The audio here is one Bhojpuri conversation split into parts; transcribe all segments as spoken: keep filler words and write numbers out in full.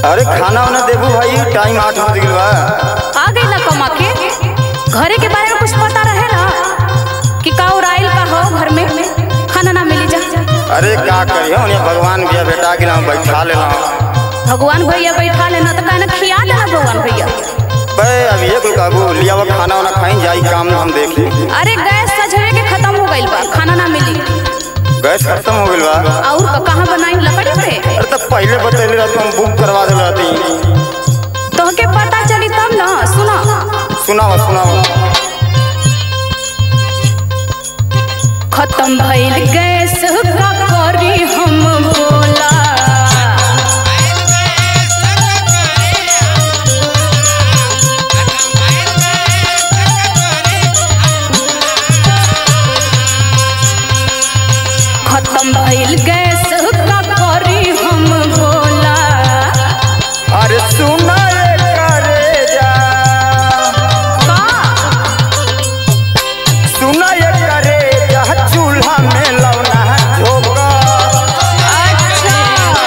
अरे खाना वाना देबू भाई, टाइम आठ बज गइल बा। आ गई ना कमा के। घरे के बारे में कुछ पता रहे ना कि का उराइल का हो घर में खाना ना मिली जा। अरे का करियो ने भगवान भैया बेटा के नाम बैठा लेना। भगवान भैया बैठा लेना तो कहना खिया देना भगवान भैया। बे अभी ये कोई काबू लिया वो खाना वाना खाई जाई काम हम देख ली। अरे गैस सजवे के खत्म हो गइल बा, खाना ना मिली। गैस खत्म हो गइल बा और का कहां बनाई लकड़ी पे? अरे तब पहले बतैले रहत हम बुक करवा देले रहती। तोहके पता चली तब ना। सुना सुनावा सुनावा। खत्म भइल गैस का करी हम बोला। खत्म भइल गैस का करी हम बोला। अरे सुना रे करे जा का सुना ये करे जा चूल्हा में लौना झोंका। अच्छा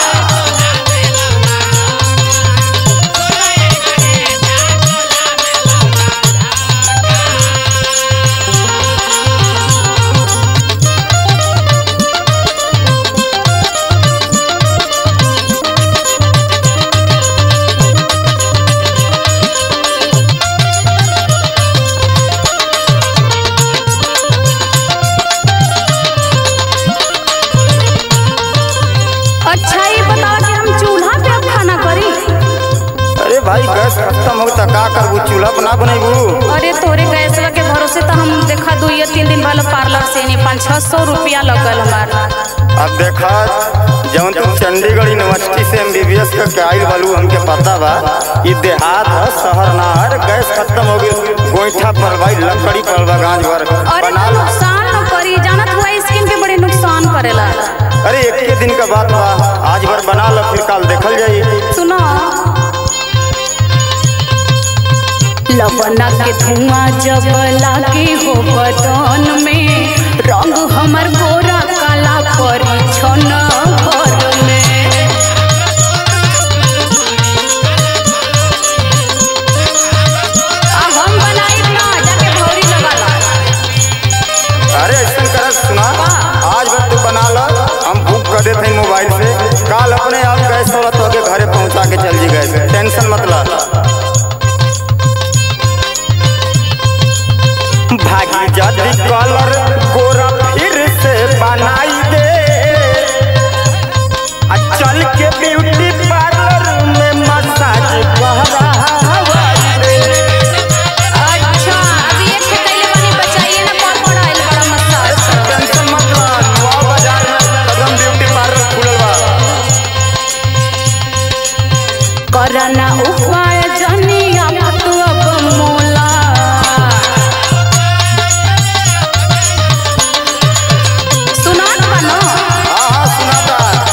अच्छा ये बता कि हम चूल्हा पे अब खाना करी। अरे भाई गैस खत्म हो त का करबू, चूल्हा पर ना बनेबू। अरे तोरे गैस के भरोसे तो हम देखा दो या तीन दिन वाला पार्लर से नहीं पाँच छह सौ रुपया लगल हमारा। अब देखा जौन तुम चंडीगढ़ यूनिवर्सिटी से एमबीबीएस का के आइल बालू हमके पता बा। ये देहात है शहर ना है। गैस खत्म हो गई, गोईठा पर भाई लकड़ी पर बा गांज भर अरे बना लो। नुकसान न करी, जानत हुआ स्किन पे बड़े नुकसान करेला। अरे एक के दिन का बात बा, आज भर बना लो फिर कल देखल जाई। सुनो लवना के धुआं जब लागे हो बदन में, रंग हमर गोरा काला परी छन भर में। अब हम बनाई ना जाके भौरी लगा ला। अरे ऐसा कर सुना, आज भर तू बना लो, हम बुक कर देते हैं मोबाइल से। कल अपने आप गैस वाला तो के घरे पहुंचा के चल जी गैस, टेंशन मत ला। भागी जाती कलर गोरा फिर से बनाई दे, आ चल के ब्यूटी पार्लर में मसाज करवाई दे। अच्छा अभी एक ठेकैले बनी बचाइए ना, कौन बड़ा आइल बड़ा मसाज। टेंशन मत ला, नवा बाजार में कदम ब्यूटी पार्लर खुलल बा। करना उपाय जनिया तू अब मोला। सुनात बा न? हाँ हाँ सुनाता।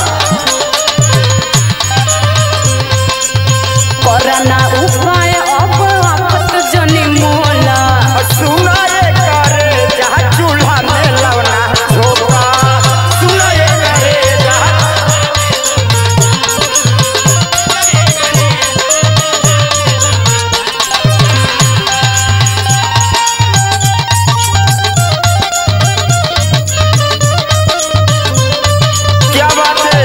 करना उपाय अब आपत जनी मोला। सुना ये करे जहाँ चूल्हा में लवना झोंका। सुना ये करे जहाँ क्या बात है।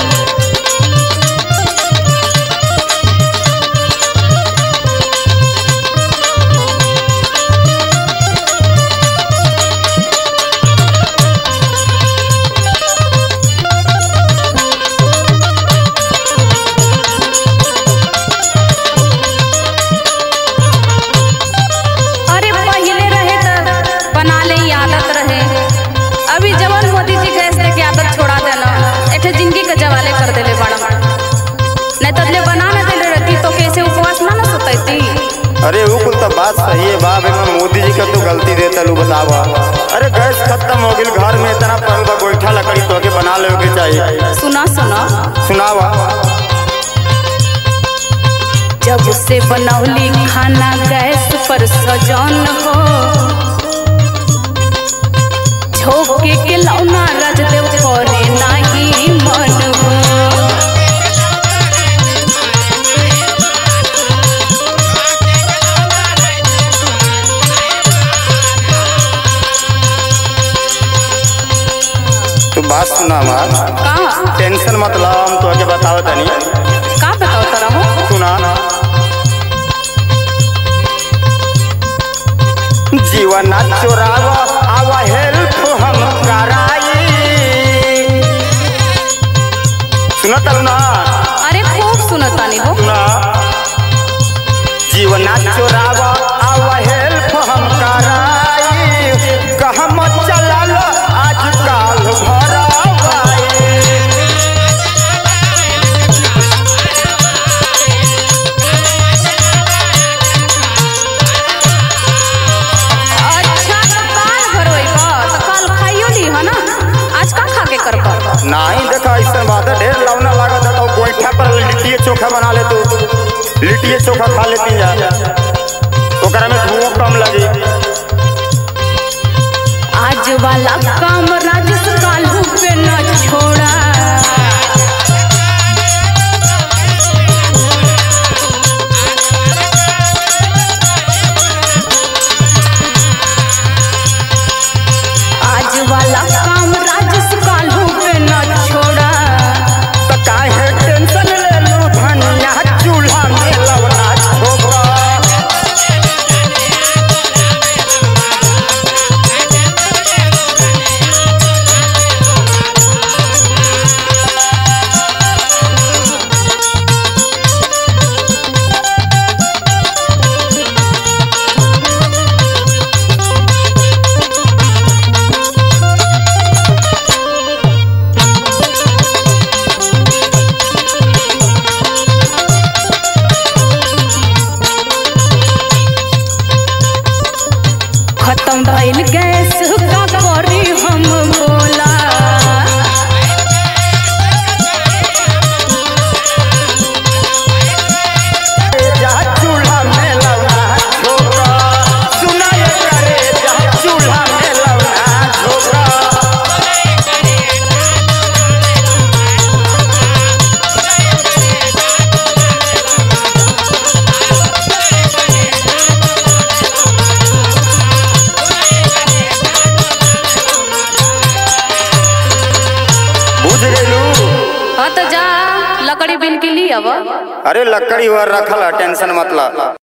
अरे पहले रहे त बना ले आदत रहे। अभी जवन मोदी जी गैस दे के आदत छोड़ा देना, एठे जिंदगी के जवाले कर देले बड़ा। नहीं तो ले बना न देले रहती तो कैसे उपवास ना न सुतैती। अरे वो कुल तो बात सही है बाप, में मोदी जी का तो गलती देता लू बतावा। अरे गैस खत्म हो गई, घर में इतना पड़ल बा गोईठा लकड़ी तो के बना ले के चाहिए। सुना सुना सुनावा। जब से बनौली खाना गैस पर सजन हो, झोंके के लौना राजदेव करे नाही मन हो। का टेंशन मत ला, हम तो आगे बताओ तनी। का बताओ तरा हो? सुना, जीवन चोरावा आवा हेल्प हम कराई। सुना तलू ना? अरे खूब सुनतानी हो। सुना, जीवन चोरावा आवा हेल्प हम कराई। कहम चलल आजकल भरावाई। अच्छा तो काल भरवई बा तो काल खाइयो ली है ना, आज का खा के कर पा। नहीं देखा ऐसा बात है, ढेर लौना लागत है तो गोईठा पर लिट्टी चोखा बना ले तू, लिट्टी चोखा खा लेती जा, ओकरा में धुआं कम लगी। आज वाला काम राजस काल्हू पे न छोड़ा। आज वाला काम राजस काल्हू पे न छोड़ा। तो काहे टेंशन ले लू धनिया, चूल्हा में लवना छोकरा। खत्म भइल गैस का करी हम बोला। जा चूल्हा में लवना छोकरा, सुना ये करे जा चूल्हा में लवना छोकरा। बुझ गइलू? हाँ तो जा लकड़ी बिन के लिए अब। अरे लकड़ी हुआ रखल है, टेंशन मत ला।